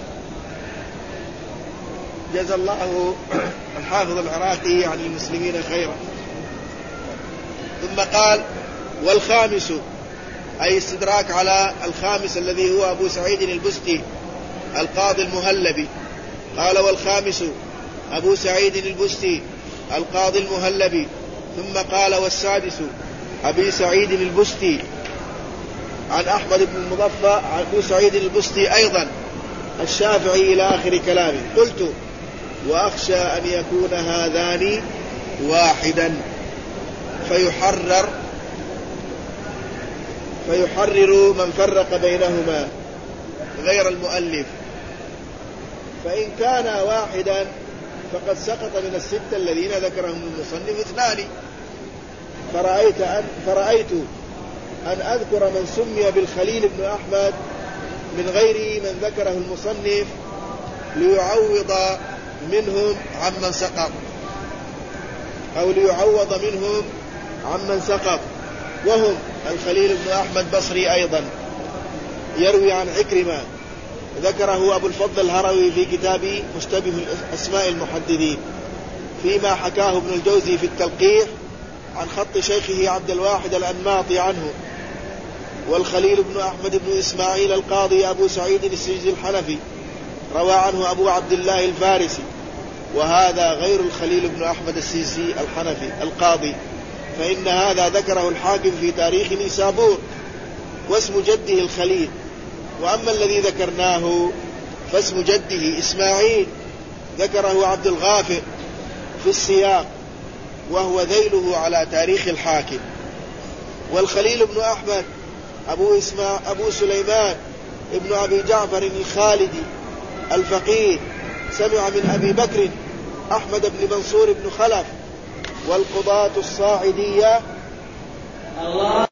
جزا الله الحافظ العراقي عن المسلمين خيرا. ثم قال والخامس، أي استدراك على الخامس الذي هو أبو سعيد البستي القاضي المهلبي. قال والخامس أبو سعيد البستي القاضي المهلبي. ثم قال والسادس أبي سعيد البستي عن أحمد بن المضفى عن أبو سعيد البستي أيضا الشافعي إلى آخر كلامه. قلت وأخشى أن يكون هذان واحدا فيحرر فيحرر من فرق بينهما غير المؤلف، فإن كان واحدا فقد سقط من الستة الذين ذكرهم المصنف اثنان، فرأيت أن, فرأيت أن أذكر من سمي بالخليل بن أحمد من غير من ذكره المصنف ليعوض منهم عمن سقط، أو ليعوض منهم عمن سقط، وهم الخليل بن أحمد بصري أيضا يروي عن عكرمة، ذكره أبو الفضل الهروي في كتاب مشتبه أسماء المحدثين، فيما حكاه ابن الجوزي في التلقيح عن خط شيخه عبد الواحد الأنماطي عنه. والخليل بن أحمد بن إسماعيل القاضي أبو سعيد السجزي الحنفي روى عنه أبو عبد الله الفارسي، وهذا غير الخليل بن أحمد السجزي الحنفي القاضي، فإن هذا ذكره الحاكم في تاريخ نيسابور واسم جده الخليل. وأما الذي ذكرناه فاسم جده إسماعيل ذكره عبد الغافر في السياق، وهو ذيله على تاريخ الحاكم. والخليل بن أحمد أبو, إسماء أبو سليمان ابن أبي جعفر الخالدي الفقيه سمع من أبي بكر أحمد بن منصور بن خلف والقضاة الصاعدية. الله